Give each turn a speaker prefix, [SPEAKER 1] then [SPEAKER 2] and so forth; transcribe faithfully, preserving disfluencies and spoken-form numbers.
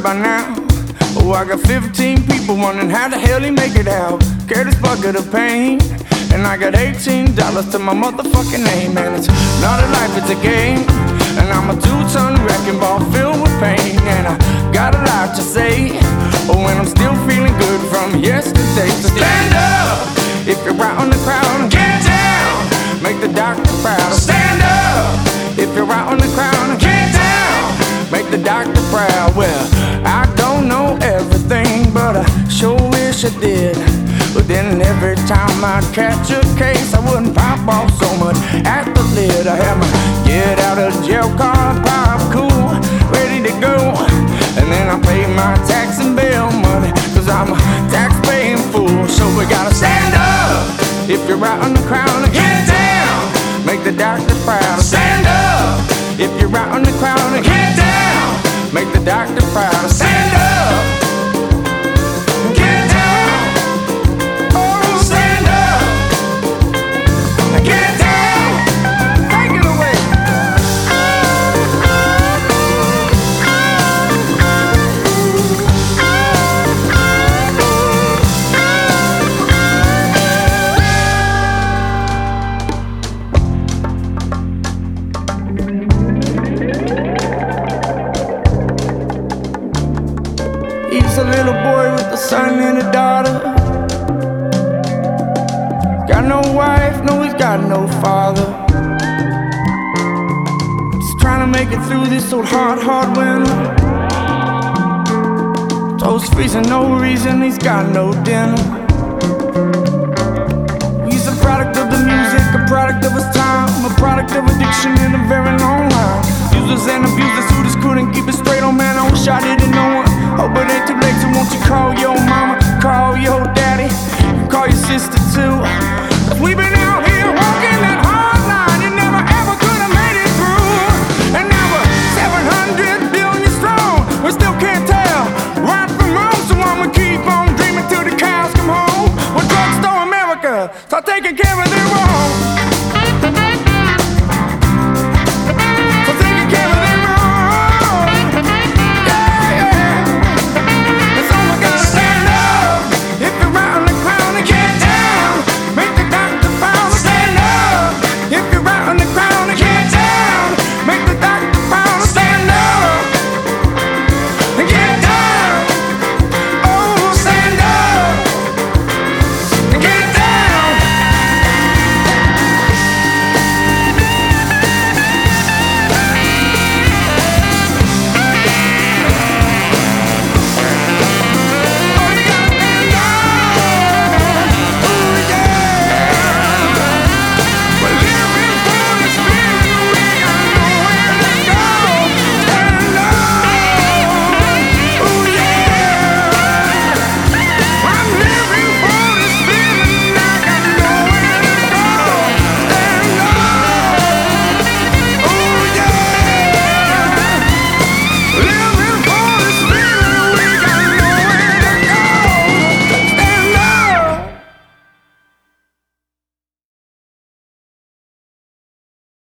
[SPEAKER 1] by now. Oh, I got fifteen people wondering how the hell he make it out. Carry this bucket of pain, and I got eighteen dollars to my motherfucking name. And it's not a life, it's a game. And I'm a two-ton wrecking ball filled with pain. And I got a lot to say, oh, and I'm still feeling good from yesterday. So stand up if you're out in the crowd, and get down, make the doctor proud. Stand up if you're out in the crowd, and get down, make the doctor proud. Well, I don't know everything, but I sure wish I did. But then every time I'd catch a case, I wouldn't pop off so much at the lid. I had my get out of jail card, pop cool, ready to go. And then I pay my tax and bail money, cause I'm a tax-paying fool. So we gotta stand up if you're out in the crowd, and get down, make the doctor proud. Stand up if you're out in the crowd, and get down, make the doctor proud. Stand up, get down, oh, stand up, get down, take it away. He's a little boy with a son and a daughter. Got no wife, no, he's got no father. Just trying to make it through this old hard, hard winter. Toast freezing, no reason, he's got no dinner. He's a product of the music, a product of his time, a product of addiction in a very long line. Users and abusers who just couldn't keep it straight. Oh man, I wish I didn't know it. Oh, but it